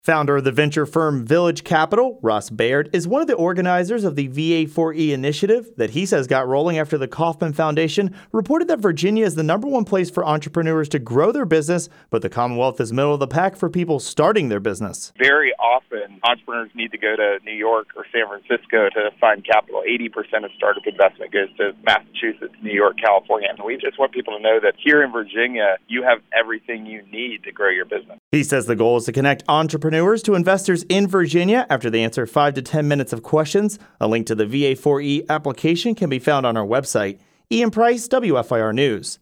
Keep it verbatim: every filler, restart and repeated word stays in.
Founder of the venture firm Village Capital, Ross Baird, is one of the organizers of the V A four E initiative that he says got rolling after the Kauffman Foundation reported that Virginia is the number one place for entrepreneurs to grow their business, but the Commonwealth is middle of the pack for people starting their business. Very often, entrepreneurs need to go to New York or San Francisco to find capital. eighty percent of startup investment goes to Massachusetts, New York, California. And we just want people to know that here in Virginia, you have everything you need to grow your business. He says the goal is to connect entrepreneurs to investors in Virginia after they answer five to ten minutes of questions. A link to the V A four E application can be found on our website. Ian Price, W F I R News.